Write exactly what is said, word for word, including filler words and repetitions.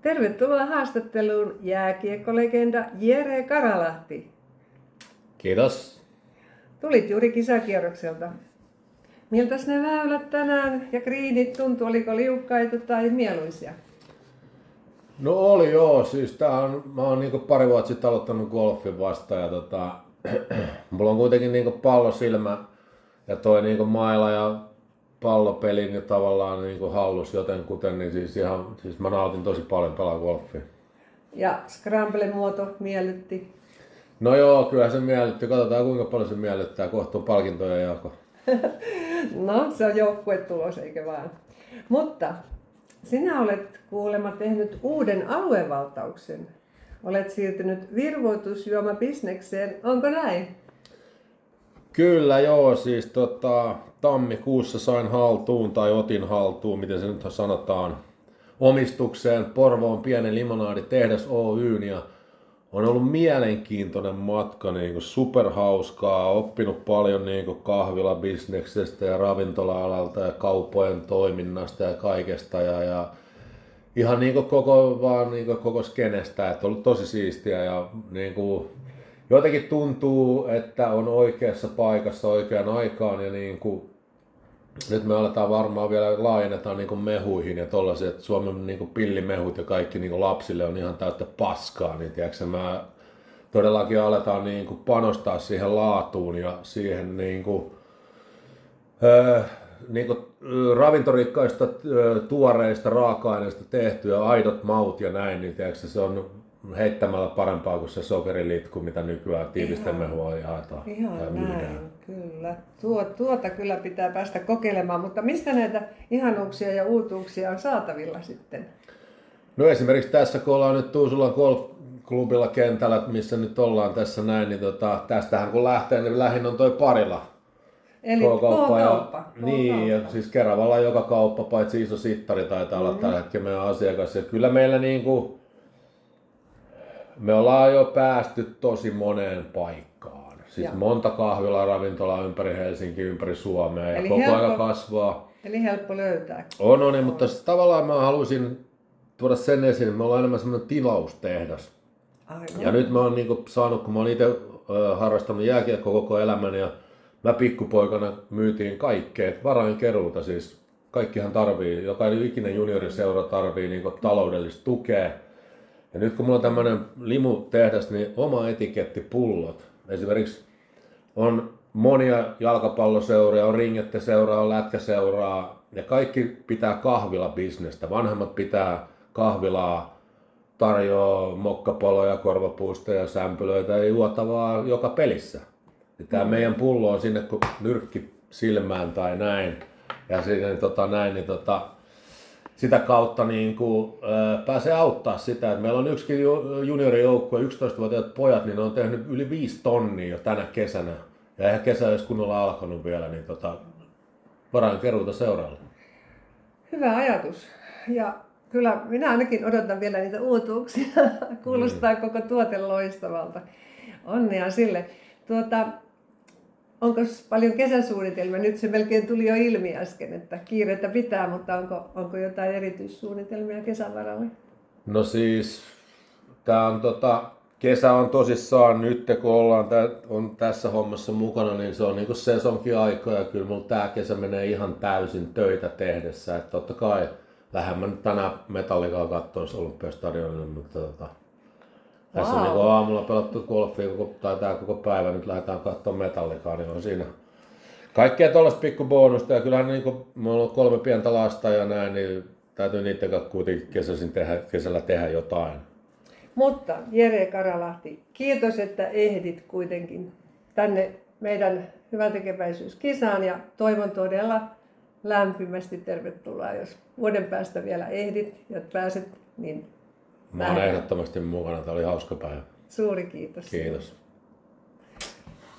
Tervetuloa haastatteluun jääkiekkolegenda Jere Karalahti. Kiitos. Tulit juuri kisakierrokselta. Miltäs ne väylät tänään ja greenit tuntui? Oliko liukkaita tai mieluisia? No oli joo, siis tää on, mä oon niinku pari vuotta sitten aloittanut golfin vasta ja tota, mulla on kuitenkin niinku pallosilmä ja toi niinku maila ja pallopeli niin tavallaan niinku hallus jotenkuten, niin siis ihan, siis mä nautin tosi paljon pelaa golfia. Ja scramble-muoto miellytti? No joo, kyllä se miellytti. Katsotaan kuinka paljon se miellyttää. Kohta on palkintoja jako. No, se on joukkuetulos, eikä vaan. Mutta sinä olet kuulemma tehnyt uuden aluevaltauksen. Olet siirtynyt virvoitusjuomabisnekseen. Onko näin? Kyllä joo, siis tota, tammikuussa sain haltuun tai otin haltuun, miten se nyt sanotaan, omistukseen Porvoon pienen limonaaditehdas Oyn ja on ollut mielenkiintoinen matka, niin kuin superhauskaa, oppinut paljon niin kuin kahvilabisneksestä ja ravintola-alalta ja kauppojen toiminnasta ja kaikesta ja, ja ihan niin kuin koko, vaan niin kuin koko skenestä, että on ollut tosi siistiä ja niin kuin, jotenkin tuntuu, että on oikeassa paikassa oikeaan aikaan ja niin kuin, nyt me aletaan varmaan vielä laajennetaan niin kuin mehuihin ja tollaisia, että Suomen niin kuin pillimehut ja kaikki niin kuin lapsille on ihan täyttä paskaa, niin tiedätkö, mä todellakin aletaan niin kuin panostaa siihen laatuun ja siihen niin kuin, äh, niin kuin ravintorikkaista äh, tuoreista raaka-aineista tehtyä aidot maut ja näin, niin tiedätkö, se on heittämällä parempaa kuin se sokerilitku, mitä nykyään tiivistemehua jaetaan. Ihan näin, kyllä. Tuo, tuota kyllä pitää päästä kokeilemaan, mutta mistä näitä ihanuuksia ja uutuuksia on saatavilla sitten? No esimerkiksi tässä, kun ollaan nyt Tuusulan golfklubilla kentällä, missä nyt ollaan tässä näin, niin tota, tästähän kun lähtee, niin lähin on toi Parila. Eli K-kauppa. Ja, niin, ja siis Keravalla joka kauppa, paitsi iso sittari taitaa olla mm-hmm. tällä hetkellä meidän asiakas. Ja kyllä meillä niinku, me ollaan jo päästy tosi moneen paikkaan. Siis ja. monta kahvilaa, ravintolaa ympäri Helsinkiä, ympäri Suomea ja eli koko helppo, ajan kasvaa. Eli helppo löytää. On, on, mutta siis tavallaan mä haluaisin tuoda sen esiin, että me ollaan enemmän semmoinen tilaustehdas. Aivan. Ja nyt mä oon niinku saanut, kun mä oon itse äh, harrastanut jääkiekkoa koko elämän ja mä pikkupoikana myytiin kaikkea, varainkeruuta siis. Kaikkihan tarvii, jokainen ikinen junioriseura tarvii niinku taloudellista tukea. Ja nyt kun mulla on tämmönen limutehdas, niin oma etikettipullot. Esimerkiksi on monia jalkapalloseuria, on ringetteseuraa, on lätkäseuraa ja kaikki pitää kahvilabisnestä. Vanhemmat pitää kahvilaa, tarjoaa mokkapaloja, korvapuusteja, sämpylöitä ja juotavaa joka pelissä. Ja tää meidän pullo on sinne kun nyrkki silmään tai näin ja siinä niin tota, näin, niin tota, sitä kautta niin kuin, ää, pääsee auttaa sitä, että meillä on yksikin juniorijoukkue, yksitoistavuotiaat pojat, niin ne on tehnyt yli viisi tonnia jo tänä kesänä. Ja eihän kesä edes kunnolla alkanut vielä, niin tota, varainkeruuta seuraalla. Hyvä ajatus. Ja kyllä minä ainakin odotan vielä niitä uutuuksia. Kuulostaa mm. koko tuote loistavalta. Onnea sille. Tuota, onko paljon kesäsuunnitelmia? Nyt se melkein tuli jo ilmi äsken, että kiirettä pitää, mutta onko, onko jotain erityissuunnitelmia kesän varalle? No siis, tää on tota, kesä on tosissaan nyt, kun ollaan tä, on tässä hommassa mukana, niin se on niinku sesonkin aika ja kyllä mulla tää kesä menee ihan täysin töitä tehdessä. Että totta kai lähden mä nyt tänään Metallicaa kattoon Olympiastadionille, mutta tota, tässä wow. on niinku aamulla pelattu golfia koko, tai tää koko päivä, nyt lähdetään katsomaan Metallicaa, niin on siinä kaikkea tollaista pikkubonusta ja kyllähän niinku, mulla on kolme pientä lasta ja näin, niin täytyy niiden kanssa kuitenkin kesäisin tehdä, kesällä tehdä jotain. Mutta Jere Karalahti, kiitos, että ehdit kuitenkin tänne meidän hyväntekeväisyyskisaan ja toivon todella lämpimästi tervetuloa, jos vuoden päästä vielä ehdit ja pääset, niin mä oon ehdottomasti mukana, tämä oli hauska päivä. Suuri kiitos. Kiitos.